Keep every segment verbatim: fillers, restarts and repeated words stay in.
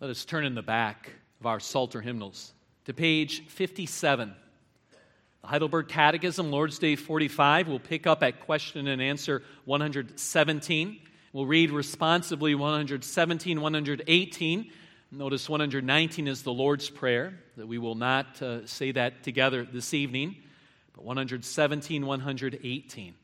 Let us turn in the back of our Psalter hymnals to page fifty-seven. The Heidelberg Catechism, Lord's Day forty-five, will pick up at question and answer one hundred seventeen. We'll read responsively one hundred seventeen, one hundred eighteen. Notice one hundred nineteen is the Lord's Prayer, that we will not uh, say that together this evening, but one hundred seventeen, one hundred eighteen.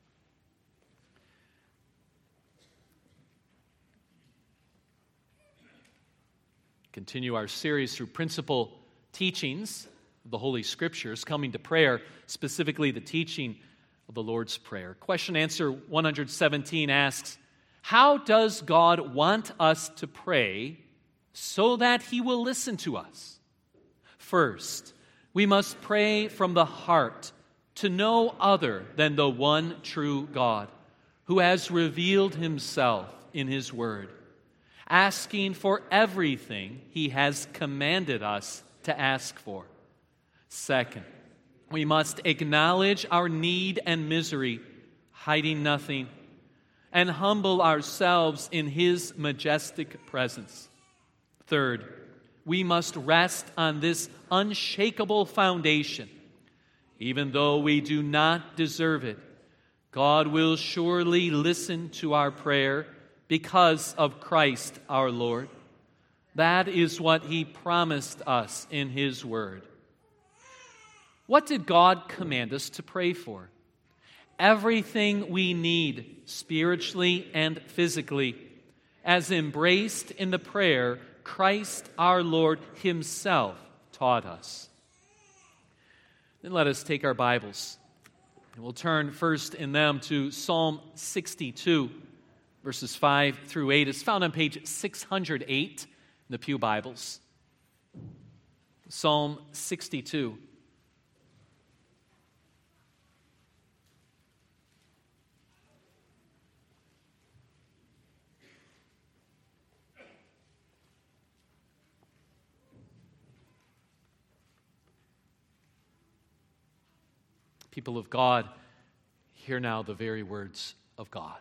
Continue our series through principal teachings of the Holy Scriptures, coming to prayer, specifically the teaching of the Lord's Prayer. Question answer one hundred seventeen asks, how does God want us to pray so that He will listen to us? First, we must pray from the heart to no other than the one true God, who has revealed Himself in His Word, asking for everything He has commanded us to ask for. Second, we must acknowledge our need and misery, hiding nothing, and humble ourselves in His majestic presence. Third, we must rest on this unshakable foundation. Even though we do not deserve it, God will surely listen to our prayer because of Christ our Lord. That is what He promised us in His Word. What did God command us to pray for? Everything we need, spiritually and physically, as embraced in the prayer Christ our Lord Himself taught us. Then let us take our Bibles, and we'll turn first in them to Psalm sixty-two. Verses five through eight is found on page six hundred eight in the Pew Bibles. Psalm sixty-two. People of God, hear now the very words of God.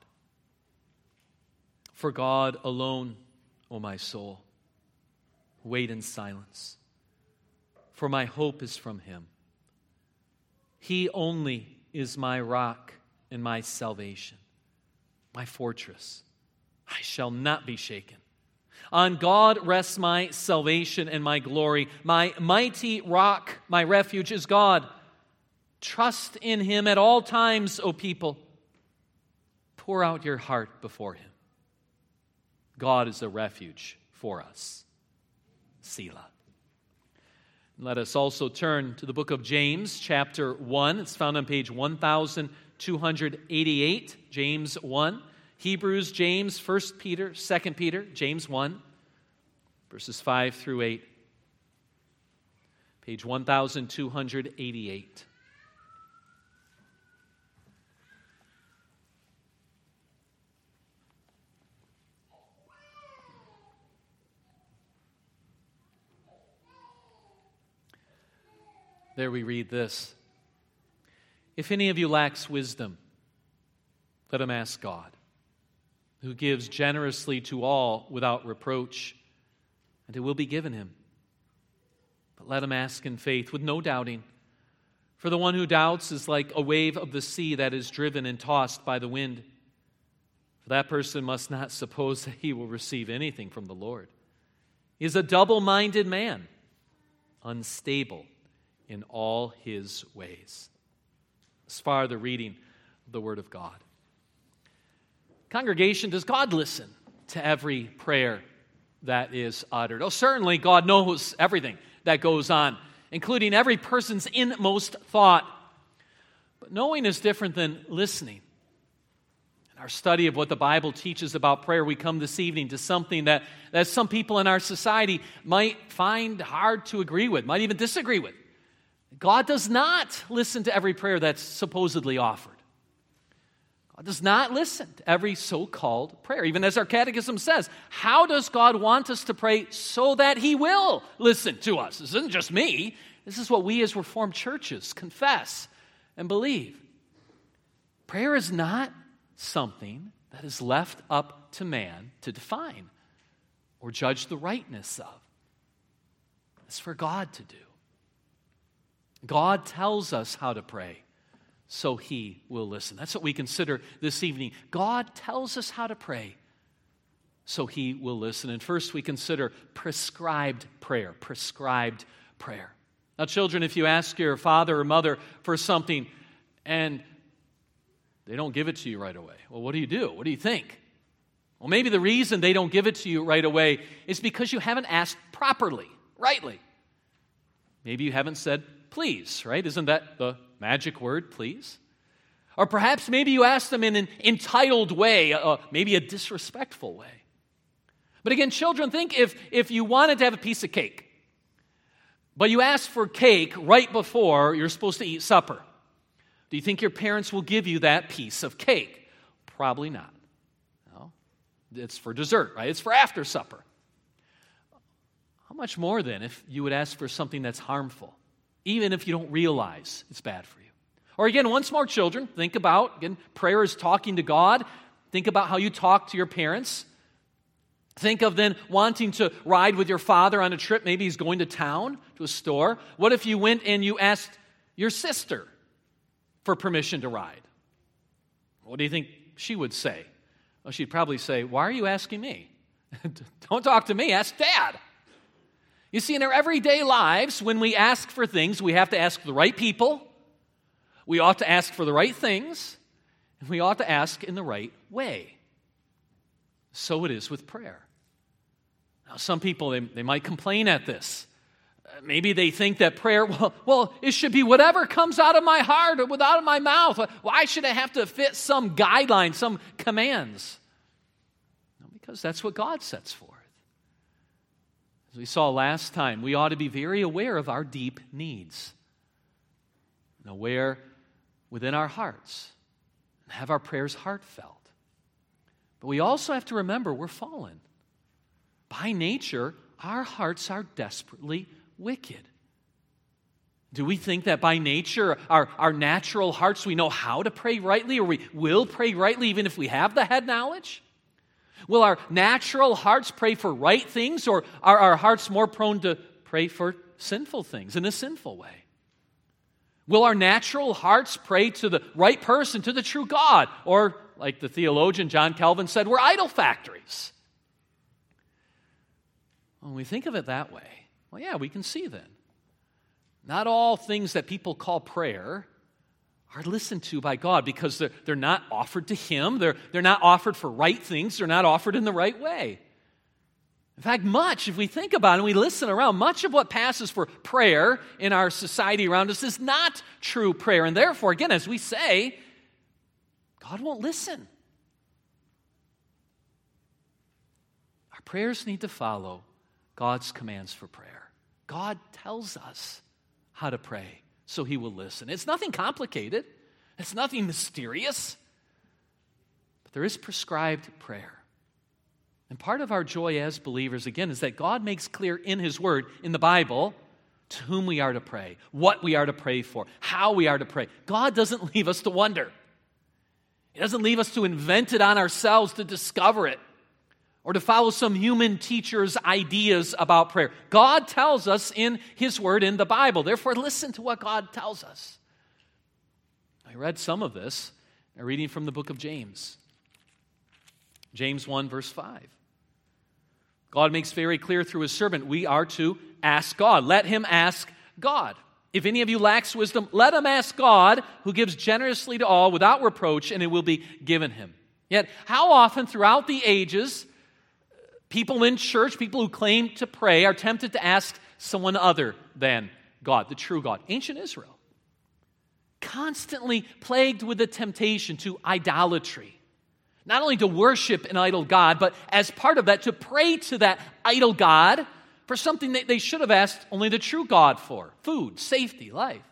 For God alone, O my soul, wait in silence, for my hope is from Him. He only is my rock and my salvation, my fortress. I shall not be shaken. On God rests my salvation and my glory. My mighty rock, my refuge is God. Trust in Him at all times, O people. Pour out your heart before Him. God is a refuge for us. Selah. Let us also turn to the book of James, chapter one. It's found on page one thousand two hundred eighty-eight, James one. Hebrews, James, First Peter, Second Peter, James one, verses five through eight. Page one thousand two hundred eighty-eight. There we read this. If any of you lacks wisdom, let him ask God, who gives generously to all without reproach, and it will be given him. But let him ask in faith with no doubting. For the one who doubts is like a wave of the sea that is driven and tossed by the wind. For that person must not suppose that he will receive anything from the Lord. He is a double-minded man, unstable in all his ways. As far the reading of the Word of God. Congregation, does God listen to every prayer that is uttered? Oh, certainly God knows everything that goes on, including every person's inmost thought. But knowing is different than listening. In our study of what the Bible teaches about prayer, we come this evening to something that, that some people in our society might find hard to agree with, might even disagree with. God does not listen to every prayer that's supposedly offered. God does not listen to every so-called prayer. Even as our catechism says, how does God want us to pray so that He will listen to us? This isn't just me. This is what we as Reformed churches confess and believe. Prayer is not something that is left up to man to define. or judge the rightness of. It's for God to do. God tells us how to pray, so He will listen. That's what we consider this evening. God tells us how to pray, so He will listen. And first we consider prescribed prayer. Prescribed prayer. Now, children, if you ask your father or mother for something and they don't give it to you right away, well, what do you do? What do you think? Well, maybe the reason they don't give it to you right away is because you haven't asked properly, rightly. Maybe you haven't said please, right? Isn't that the magic word, please? Or perhaps maybe you asked them in an entitled way, uh, maybe a disrespectful way. But again, children, think if, if you wanted to have a piece of cake, but you asked for cake right before you're supposed to eat supper. Do you think your parents will give you that piece of cake? Probably not. No. It's for dessert, right? It's for after supper. How much more then if you would ask for something that's harmful, even if you don't realize it's bad for you? Or again, once more, children, think about, again, prayer is talking to God. Think about how you talk to your parents. Think of then wanting to ride with your father on a trip. Maybe he's going to town, to a store. What if you went and you asked your sister for permission to ride? What do you think she would say? Well, she'd probably say, why are you asking me? Don't talk to me, ask Dad. You see, in our everyday lives, when we ask for things, we have to ask the right people. We ought to ask for the right things. And we ought to ask in the right way. So it is with prayer. Now, some people, they, they might complain at this. Uh, maybe they think that prayer, well, well, it should be whatever comes out of my heart or out of my mouth. Why should it have to fit some guidelines, some commands? No, because that's what God sets forth. As we saw last time, we ought to be very aware of our deep needs. And aware within our hearts. And have our prayers heartfelt. But we also have to remember we're fallen. By nature, our hearts are desperately wicked. Do we think that by nature, our, our natural hearts, we know how to pray rightly, or we will pray rightly even if we have the head knowledge? Will our natural hearts pray for right things, or are our hearts more prone to pray for sinful things in a sinful way? Will our natural hearts pray to the right person, to the true God, or like the theologian John Calvin said, we're idol factories? When we think of it that way, well, yeah, we can see then. Not all things that people call prayer are listened to by God because they're, they're not offered to Him. They're, they're not offered for right things. They're not offered in the right way. In fact, much, if we think about it and we listen around, much of what passes for prayer in our society around us is not true prayer. And therefore, again, as we say, God won't listen. Our prayers need to follow God's commands for prayer. God tells us how to pray, so He will listen. It's nothing complicated. It's nothing mysterious. But there is prescribed prayer. And part of our joy as believers, again, is that God makes clear in His Word, in the Bible, to whom we are to pray, what we are to pray for, how we are to pray. God doesn't leave us to wonder. He doesn't leave us to invent it on ourselves, to discover it, or to follow some human teacher's ideas about prayer. God tells us in His Word, in the Bible. Therefore, listen to what God tells us. I read some of this, a reading from the book of James. James one, verse five. God makes very clear through His servant, we are to ask God. Let him ask God. If any of you lacks wisdom, let him ask God, who gives generously to all without reproach, and it will be given him. Yet, how often throughout the ages, people in church, people who claim to pray, are tempted to ask someone other than God, the true God. Ancient Israel, constantly plagued with the temptation to idolatry. Not only to worship an idol God, but as part of that, to pray to that idol God for something that they should have asked only the true God for: food, safety, life.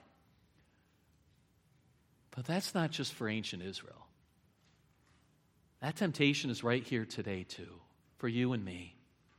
But that's not just for ancient Israel. That temptation is right here today, too, for you and me.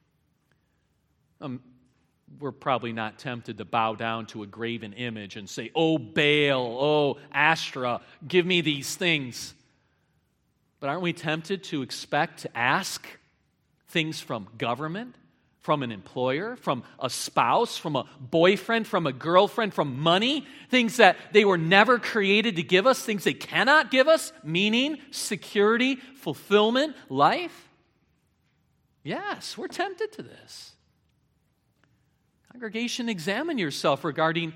Um, we're probably not tempted to bow down to a graven image and say, "Oh, Baal, oh, Ashtoreth, give me these things." But aren't we tempted to expect, to ask things from government, from an employer, from a spouse, from a boyfriend, from a girlfriend, from money, things that they were never created to give us, things they cannot give us, meaning, security, fulfillment, life. Yes, we're tempted to this. Congregation, examine yourself regarding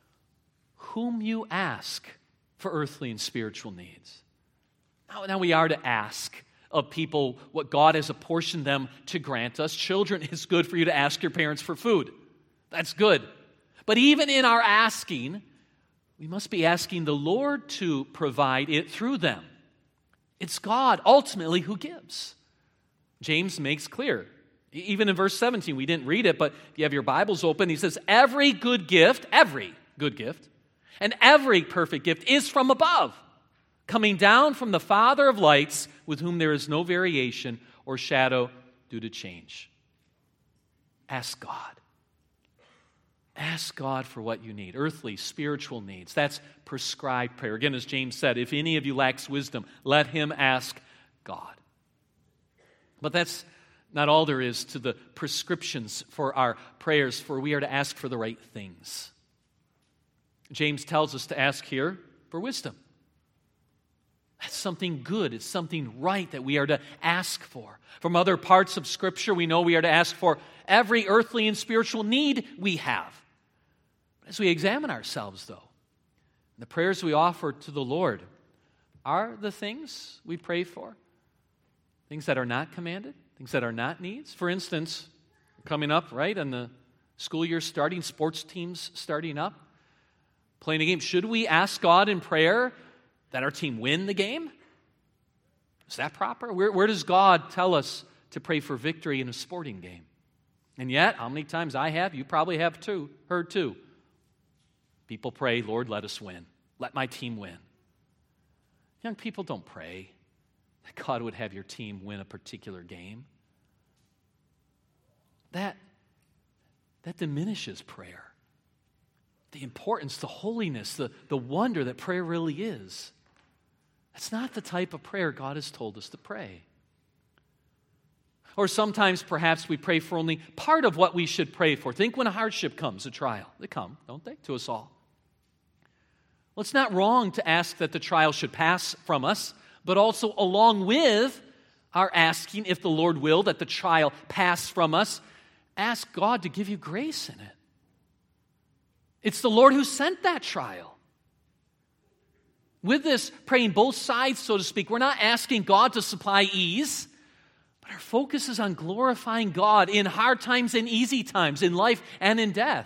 whom you ask for earthly and spiritual needs. Now, now we are to ask of people what God has apportioned them to grant us. Children, it's good for you to ask your parents for food. That's good. But even in our asking, we must be asking the Lord to provide it through them. It's God ultimately who gives. James makes clear, even in verse seventeen, we didn't read it, but if you have your Bibles open, he says, every good gift, every good gift, and every perfect gift is from above, coming down from the Father of lights, with whom there is no variation or shadow due to change. Ask God. Ask God for what you need, earthly, spiritual needs. That's prescribed prayer. Again, as James said, if any of you lacks wisdom, let him ask God. But that's not all there is to the prescriptions for our prayers, for we are to ask for the right things. James tells us to ask here for wisdom. That's something good. It's something right that we are to ask for. From other parts of Scripture, we know we are to ask for every earthly and spiritual need we have. As we examine ourselves, though, the prayers we offer to the Lord are the things we pray for, things that are not commanded, things that are not needs. For instance, coming up, right, and the school year starting, sports teams starting up, playing a game. Should we ask God in prayer that our team win the game? Is that proper? Where, where does God tell us to pray for victory in a sporting game? And yet, how many times I have, you probably have too, heard too. People pray, Lord, let us win. Let my team win. Young people, don't pray that God would have your team win a particular game. That, that diminishes prayer. The importance, the holiness, the, the wonder that prayer really is. That's not the type of prayer God has told us to pray. Or sometimes perhaps we pray for only part of what we should pray for. Think when a hardship comes, a trial. They come, don't they, to us all. Well, it's not wrong to ask that the trial should pass from us, but also along with our asking, if the Lord will, that the trial pass from us, ask God to give you grace in it. It's the Lord who sent that trial. With this, praying both sides, so to speak, we're not asking God to supply ease, but our focus is on glorifying God in hard times and easy times, in life and in death.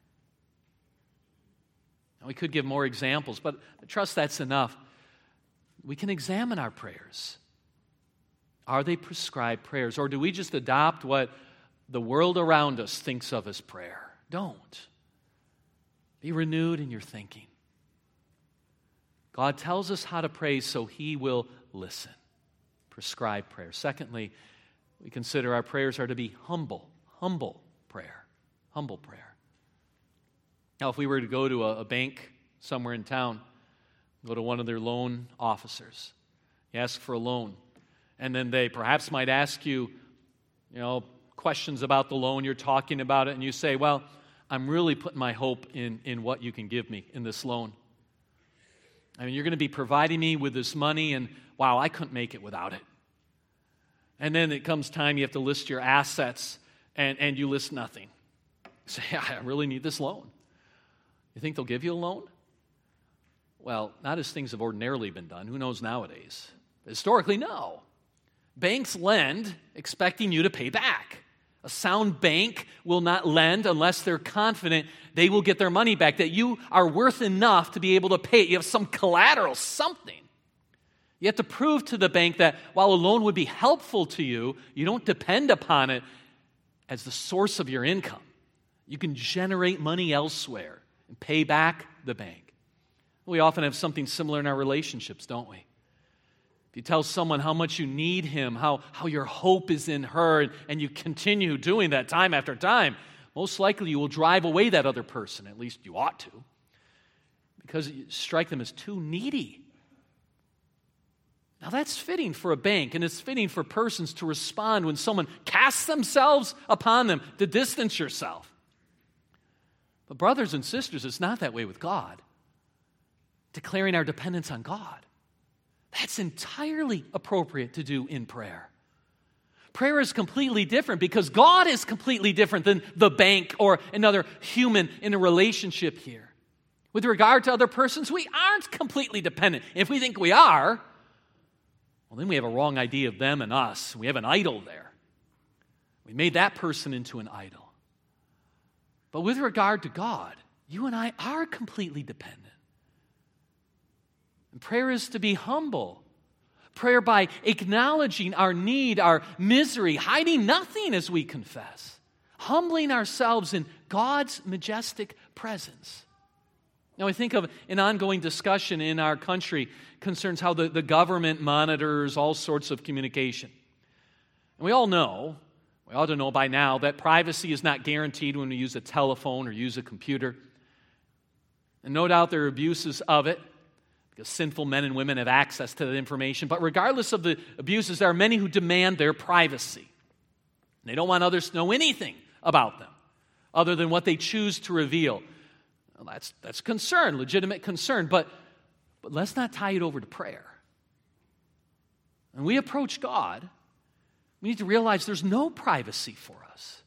Now, we could give more examples, but I trust that's enough. We can examine our prayers. Are they prescribed prayers, or do we just adopt what the world around us thinks of as prayer? Don't. Be renewed in your thinking. God tells us how to pray so He will listen. Prescribe prayer. Secondly, we consider our prayers are to be humble. Humble prayer. Humble prayer. Now, if we were to go to a, a bank somewhere in town, go to one of their loan officers, you ask for a loan, and then they perhaps might ask you, you know, questions about the loan, you're talking about it, and you say, well, I'm really putting my hope in, in what you can give me in this loan. I mean, you're going to be providing me with this money, and wow, I couldn't make it without it. And then it comes time you have to list your assets, and, and you list nothing. You say, yeah, I really need this loan. You think they'll give you a loan? Well, not as things have ordinarily been done. Who knows nowadays? Historically, no. Banks lend expecting you to pay back. A sound bank will not lend unless they're confident they will get their money back, that you are worth enough to be able to pay it. You have some collateral, something. You have to prove to the bank that while a loan would be helpful to you, you don't depend upon it as the source of your income. You can generate money elsewhere and pay back the bank. We often have something similar in our relationships, don't we? If you tell someone how much you need him, how, how your hope is in her, and, and you continue doing that time after time, most likely you will drive away that other person, at least you ought to, because you strike them as too needy. Now that's fitting for a bank, and it's fitting for persons to respond when someone casts themselves upon them, to distance yourself. But brothers and sisters, it's not that way with God. Declaring our dependence on God, that's entirely appropriate to do in prayer. Prayer is completely different because God is completely different than the bank or another human in a relationship here. With regard to other persons, we aren't completely dependent. If we think we are, well, then we have a wrong idea of them and us. We have an idol there. We made that person into an idol. But with regard to God, you and I are completely dependent. And prayer is to be humble. Prayer by acknowledging our need, our misery, hiding nothing as we confess, humbling ourselves in God's majestic presence. Now, I think of an ongoing discussion in our country concerns how the, the government monitors all sorts of communication. And we all know, we ought to know by now, that privacy is not guaranteed when we use a telephone or use a computer. And no doubt there are abuses of it, because sinful men and women have access to that information. But regardless of the abuses, there are many who demand their privacy. They don't want others to know anything about them other than what they choose to reveal. Well, that's, that's concern, legitimate concern, but, but let's not tie it over to prayer. When we approach God, we need to realize there's no privacy for us.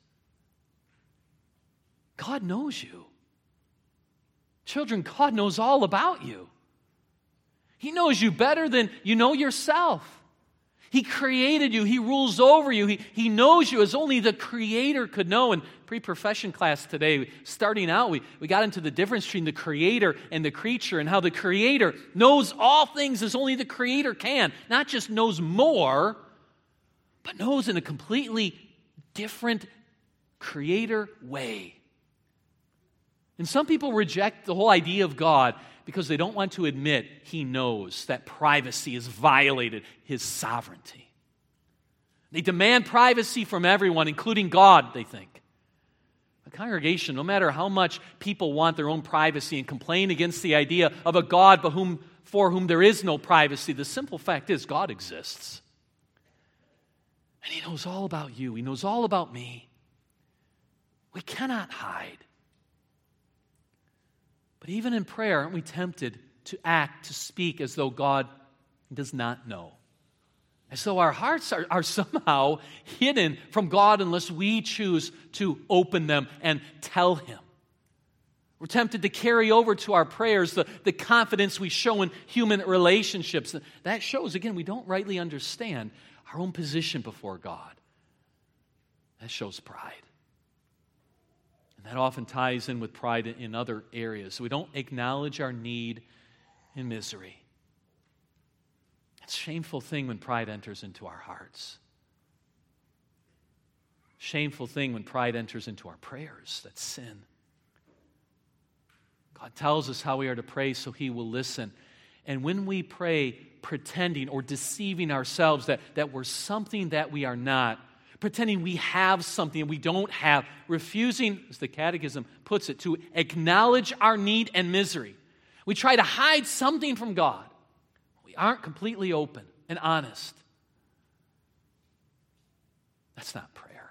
God knows you. Children, God knows all about you. He knows you better than you know yourself. He created you. He rules over you. He, he knows you as only the Creator could know. In pre-profession class today, starting out, we, we got into the difference between the Creator and the creature and how the Creator knows all things as only the Creator can. Not just knows more, but knows in a completely different Creator way. And some people reject the whole idea of God because they don't want to admit He knows that privacy has violated His sovereignty. They demand privacy from everyone, including God, they think. A congregation, no matter how much people want their own privacy and complain against the idea of a God for whom, for whom there is no privacy, the simple fact is God exists. And He knows all about you. He knows all about me. We cannot hide. But even in prayer, aren't we tempted to act, to speak as though God does not know? As though our hearts are, are somehow hidden from God unless we choose to open them and tell Him. We're tempted to carry over to our prayers the, the confidence we show in human relationships. That shows, again, we don't rightly understand our own position before God. That shows pride. That often ties in with pride in other areas. We don't acknowledge our need and misery. It's a shameful thing when pride enters into our hearts. Shameful thing when pride enters into our prayers. That's sin. God tells us how we are to pray so He will listen. And when we pray pretending or deceiving ourselves that, that we're something that we are not, pretending we have something we don't have, refusing, as the Catechism puts it, to acknowledge our need and misery. We try to hide something from God. We aren't completely open and honest. That's not prayer.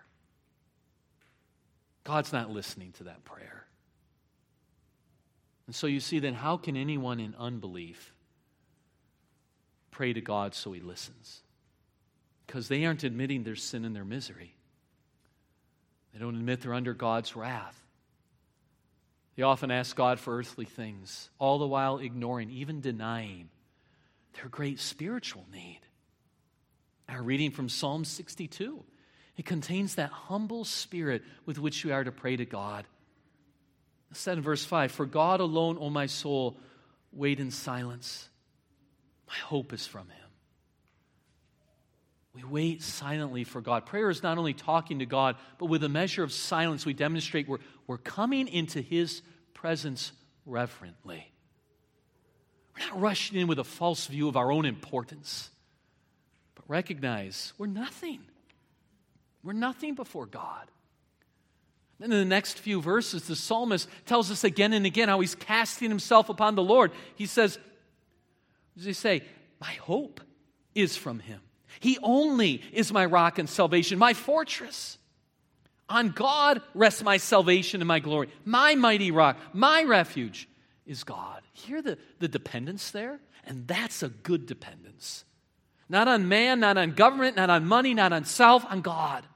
God's not listening to that prayer. And so you see, then how can anyone in unbelief pray to God so He listens? Because they aren't admitting their sin and their misery. They don't admit they're under God's wrath. They often ask God for earthly things, all the while ignoring, even denying, their great spiritual need. Our reading from Psalm sixty-two, it contains that humble spirit with which we are to pray to God. It said in verse five, "For God alone, O my soul, wait in silence. My hope is from Him." We wait silently for God. Prayer is not only talking to God, but with a measure of silence we demonstrate we're, we're coming into His presence reverently. We're not rushing in with a false view of our own importance, but recognize we're nothing. We're nothing before God. Then in the next few verses, the psalmist tells us again and again how he's casting himself upon the Lord. He says, what does he say? My hope is from him. He only is my rock and salvation, my fortress. On God rests my salvation and my glory. My mighty rock, my refuge is God. Hear the, the dependence there? And that's a good dependence. Not on man, not on government, not on money, not on self, on God.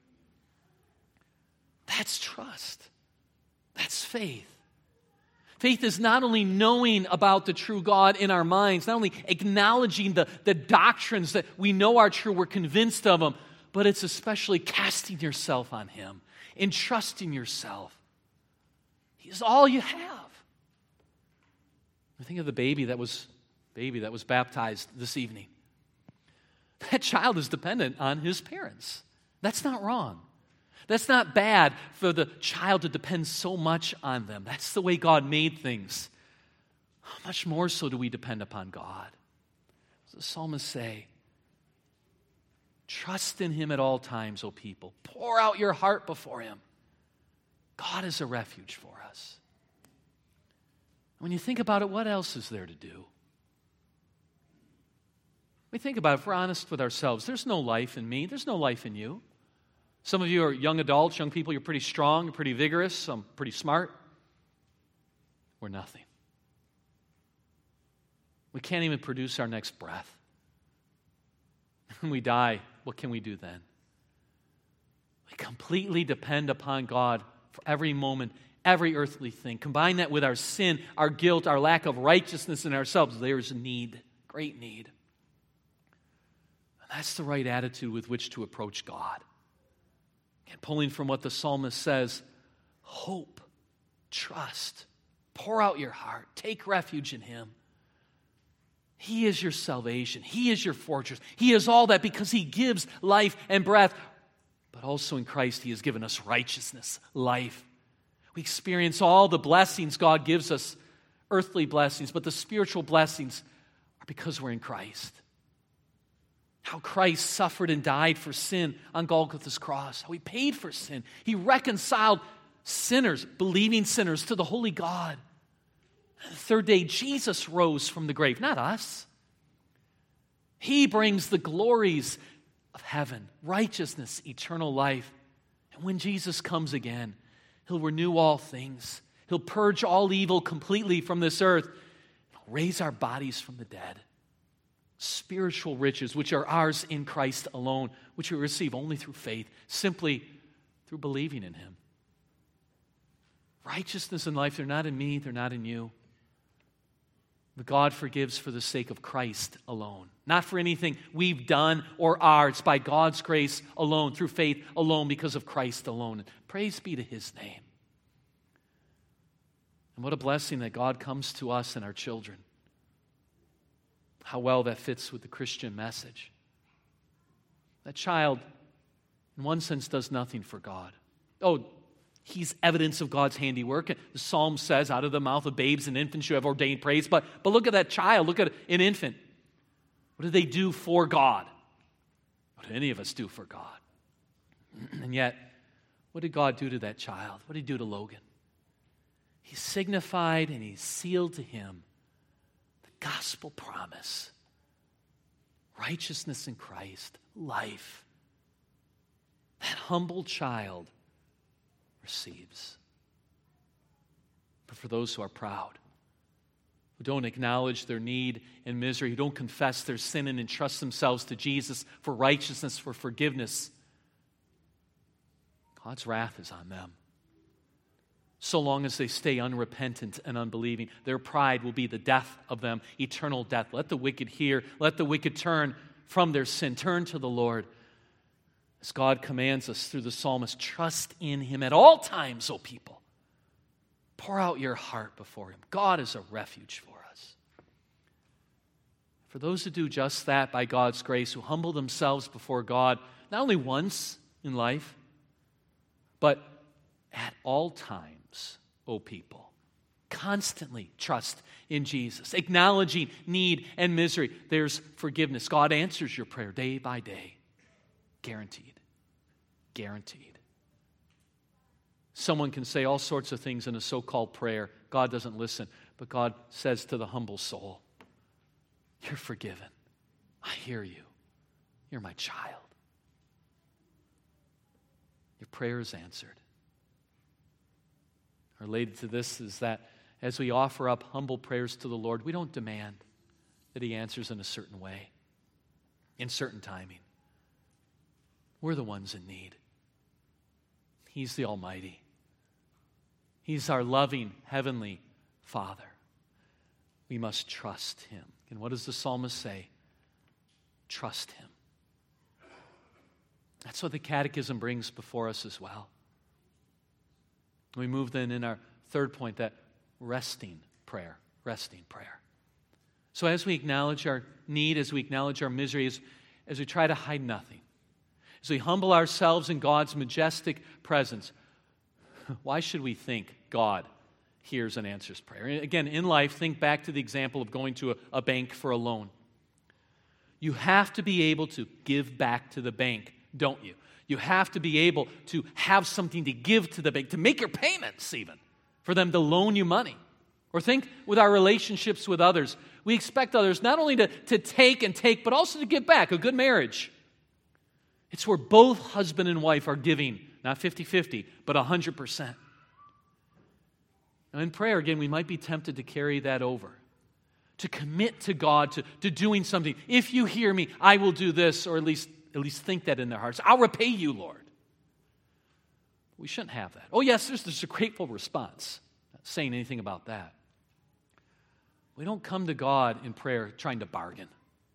That's trust. That's faith. Faith is not only knowing about the true God in our minds, not only acknowledging the, the doctrines that we know are true, we're convinced of them, but it's especially casting yourself on him, entrusting yourself. He's all you have. I think of the baby that was baby that was baptized this evening. That child is dependent on his parents. That's not wrong. That's not bad for the child to depend so much on them. That's the way God made things. How much more so do we depend upon God? As the psalmists say, trust in him at all times, O people. Pour out your heart before him. God is a refuge for us. When you think about it, what else is there to do? We think about it, if we're honest with ourselves, there's no life in me, there's no life in you. Some of you are young adults, young people, you're pretty strong, you're pretty vigorous, some pretty smart. We're nothing. We can't even produce our next breath. When we die, what can we do then? We completely depend upon God for every moment, every earthly thing. Combine that with our sin, our guilt, our lack of righteousness in ourselves. There's need, great need. And that's the right attitude with which to approach God. And pulling from what the psalmist says, hope, trust, pour out your heart, take refuge in him. He is your salvation. He is your fortress. He is all that because he gives life and breath. But also in Christ, he has given us righteousness, life. We experience all the blessings God gives us, earthly blessings, but the spiritual blessings are because we're in Christ. How Christ suffered and died for sin on Golgotha's cross. How he paid for sin. He reconciled sinners, believing sinners, to the holy God. And the third day, Jesus rose from the grave, not us. He brings the glories of heaven, righteousness, eternal life. And when Jesus comes again, he'll renew all things. He'll purge all evil completely from this earth. He'll raise our bodies from the dead. Spiritual riches, which are ours in Christ alone, which we receive only through faith, simply through believing in him. Righteousness and life, they're not in me, they're not in you. But God forgives for the sake of Christ alone. Not for anything we've done or are. It's by God's grace alone, through faith alone, because of Christ alone. And praise be to his name. And what a blessing that God comes to us and our children. How well that fits with the Christian message. That child, in one sense, does nothing for God. Oh, he's evidence of God's handiwork. The psalm says, out of the mouth of babes and infants you have ordained praise. But, but look at that child. Look at an infant. What do they do for God? What do any of us do for God? And yet, what did God do to that child? What did he do to Logan? He signified and he sealed to him the gospel promise. Righteousness in Christ, life. That humble child receives. But for those who are proud, who don't acknowledge their need and misery, who don't confess their sin and entrust themselves to Jesus for righteousness, for forgiveness, God's wrath is on them. So long as they stay unrepentant and unbelieving, their pride will be the death of them, eternal death. Let the wicked hear. Let the wicked turn from their sin. Turn to the Lord. As God commands us through the psalmist, trust in him at all times, O people. Pour out your heart before him. God is a refuge for us. For those who do just that by God's grace, who humble themselves before God, not only once in life, but at all times, O people. Constantly trust in Jesus, acknowledging need and misery. There's forgiveness. God answers your prayer day by day. Guaranteed. Guaranteed. Someone can say all sorts of things in a so-called prayer. God doesn't listen. But God says to the humble soul, you're forgiven. I hear you. You're my child. Your prayer is answered. Related to this is that as we offer up humble prayers to the Lord, we don't demand that He answers in a certain way, in certain timing. We're the ones in need. He's the Almighty. He's our loving Heavenly Father. We must trust Him. And what does the psalmist say? Trust Him. That's what the Catechism brings before us as well. We move then in our third point, that resting prayer. Resting prayer. So as we acknowledge our need, as we acknowledge our misery, as, as we try to hide nothing, as we humble ourselves in God's majestic presence, why should we think God hears and answers prayer? And again, in life, think back to the example of going to a, a bank for a loan. You have to be able to give back to the bank, don't you? You have to be able to have something to give to the bank, to make your payments even, for them to loan you money. Or think with our relationships with others. We expect others not only to, to take and take, but also to give back. A good marriage. It's where both husband and wife are giving, not fifty-fifty, but one hundred percent. Now in prayer, again, we might be tempted to carry that over. To commit to God, to, to doing something. If you hear me, I will do this, or at least, at least think that in their hearts. I'll repay you, Lord. We shouldn't have that. Oh yes, there's, there's a grateful response. Not saying anything about that. We don't come to God in prayer trying to bargain,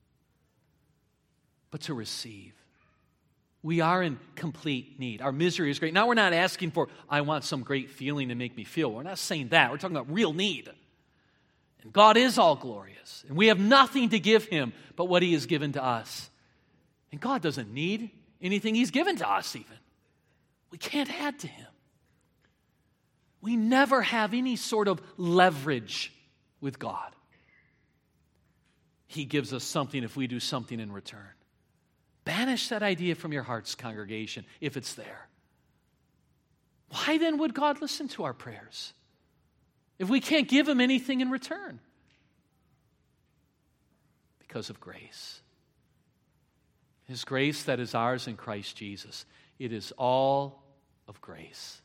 but to receive. We are in complete need. Our misery is great. Now we're not asking for, I want some great feeling to make me feel. We're not saying that. We're talking about real need. And God is all glorious. And we have nothing to give Him but what He has given to us. And God doesn't need anything He's given to us even. We can't add to Him. We never have any sort of leverage with God. He gives us something if we do something in return. Banish that idea from your hearts, congregation, if it's there. Why then would God listen to our prayers if we can't give Him anything in return? Because of grace. His grace that is ours in Christ Jesus. It is all of grace.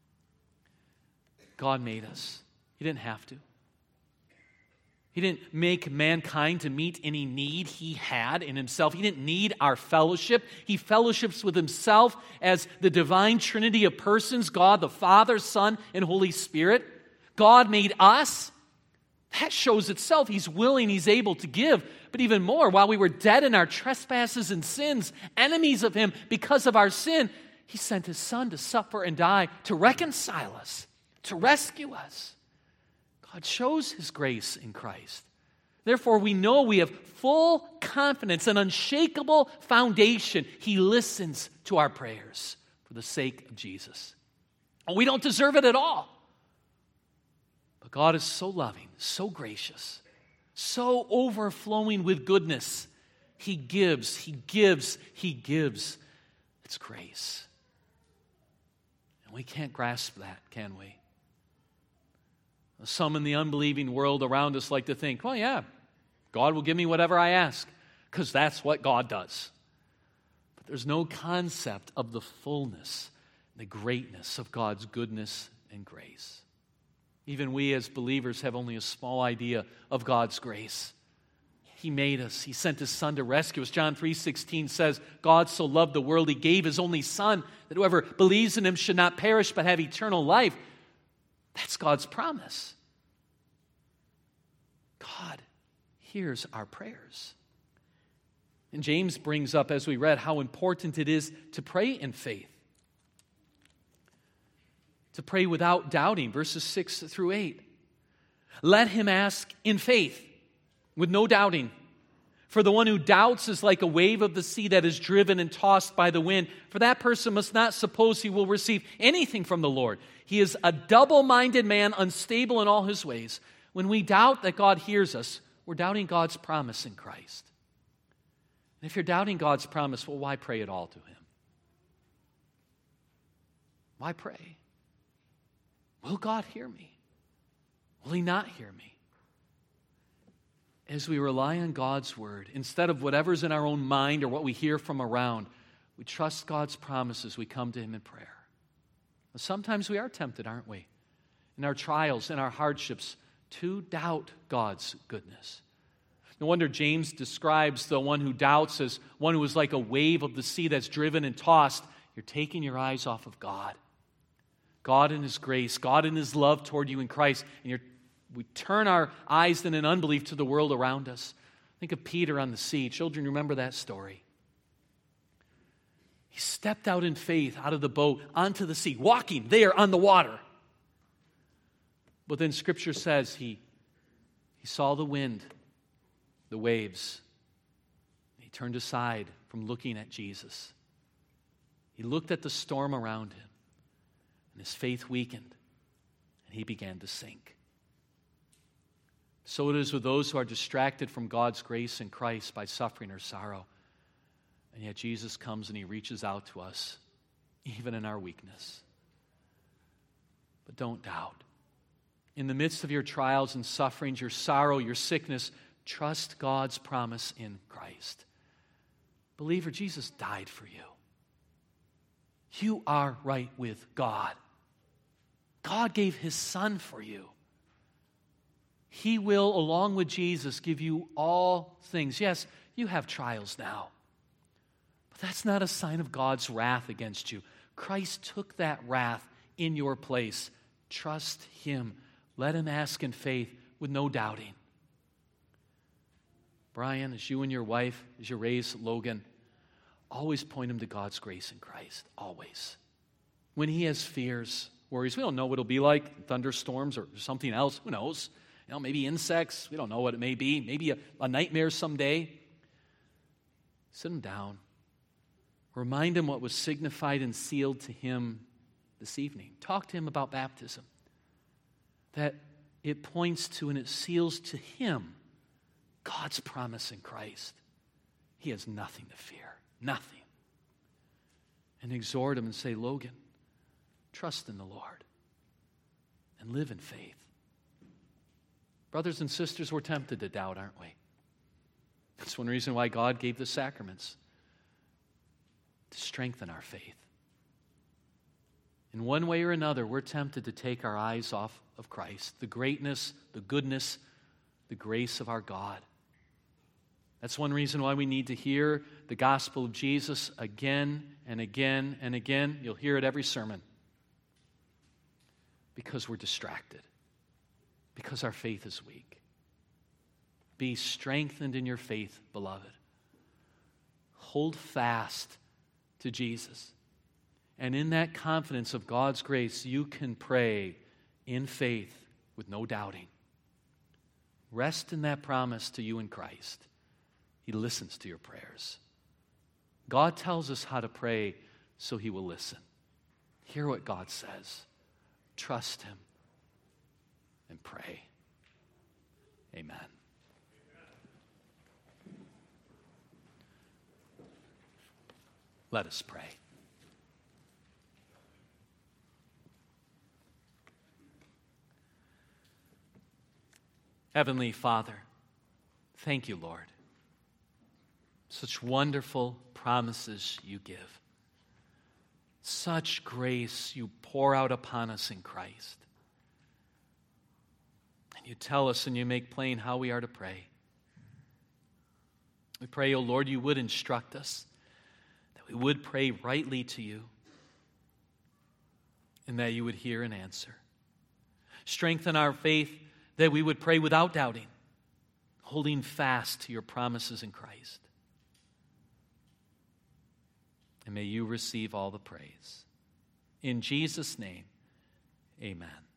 God made us. He didn't have to. He didn't make mankind to meet any need He had in Himself. He didn't need our fellowship. He fellowships with Himself as the divine trinity of persons, God the Father, Son, and Holy Spirit. God made us. That shows itself. He's willing, He's able to give. But even more, while we were dead in our trespasses and sins, enemies of Him because of our sin, He sent His Son to suffer and die to reconcile us, to rescue us. God shows His grace in Christ. Therefore, we know we have full confidence, an unshakable foundation. He listens to our prayers for the sake of Jesus. And we don't deserve it at all. But God is so loving, so gracious, so overflowing with goodness. He gives, He gives, He gives. It's grace. And we can't grasp that, can we? Some in the unbelieving world around us like to think, well, yeah, God will give me whatever I ask, because that's what God does. But there's no concept of the fullness, the greatness of God's goodness and grace. Even we as believers have only a small idea of God's grace. He made us. He sent His Son to rescue us. John three sixteen says, God so loved the world, He gave His only Son, that whoever believes in Him should not perish but have eternal life. That's God's promise. God hears our prayers. And James brings up, as we read, how important it is to pray in faith. To pray without doubting, verses six through eight. Let him ask in faith, with no doubting. For the one who doubts is like a wave of the sea that is driven and tossed by the wind. For that person must not suppose he will receive anything from the Lord. He is a double-minded man, unstable in all his ways. When we doubt that God hears us, we're doubting God's promise in Christ. And if you're doubting God's promise, well, why pray at all to Him? Why pray? Will God hear me? Will He not hear me? as we rely on God's word, instead of whatever's in our own mind or what we hear from around, we trust God's promises. We come to him in prayer. Sometimes we are tempted, aren't we? In our trials, in our hardships, to doubt God's goodness. No wonder James describes the one who doubts as one who is like a wave of the sea that's driven and tossed. You're taking your eyes off of God. God in his grace, God in his love toward you in Christ, and you're, we turn our eyes then in unbelief to the world around us. Think of Peter on the sea. Children, remember that story. He stepped out in faith out of the boat onto the sea, walking there on the water. But then Scripture says he, he saw the wind, the waves. He turned aside from looking at Jesus. He looked at the storm around him, and his faith weakened, and he began to sink. So it is with those who are distracted from God's grace in Christ by suffering or sorrow. And yet Jesus comes and he reaches out to us, even in our weakness. But don't doubt. In the midst of your trials and sufferings, your sorrow, your sickness, trust God's promise in Christ. Believer, Jesus died for you. You are right with God. God gave his Son for you. He will, along with Jesus, give you all things. Yes, you have trials now. But that's not a sign of God's wrath against you. Christ took that wrath in your place. Trust him. Let him ask in faith with no doubting. Brian, as you and your wife, as you raise Logan, always point him to God's grace in Christ. Always. When he has fears, worries, we don't know what it'll be like, thunderstorms or something else. Who knows? You know, maybe insects. We don't know what it may be. Maybe a, a nightmare someday. Sit him down. Remind him what was signified and sealed to him this evening. Talk to him about baptism. That it points to and it seals to him God's promise in Christ. He has nothing to fear. Nothing. And exhort him and say, Logan, trust in the Lord and live in faith. Brothers and sisters, we're tempted to doubt, aren't we? That's one reason why God gave the sacraments, to strengthen our faith. In one way or another, we're tempted to take our eyes off of Christ, the greatness, the goodness, the grace of our God. That's one reason why we need to hear the gospel of Jesus again and again and again. You'll hear it every sermon. Because we're distracted. Because our faith is weak. Be strengthened in your faith, beloved. Hold fast to Jesus. And in that confidence of God's grace, you can pray in faith with no doubting. Rest in that promise to you in Christ. He listens to your prayers. God tells us how to pray, so he will listen. Hear what God says. Trust him and pray. Amen. Let us pray. Heavenly Father, thank you, Lord. Such wonderful promises you give. Such grace you pour out upon us in Christ. And you tell us and you make plain how we are to pray. We pray, O Lord, you would instruct us, that we would pray rightly to you, and that you would hear and answer. Strengthen our faith that we would pray without doubting, holding fast to your promises in Christ. And may you receive all the praise. In Jesus' name, amen.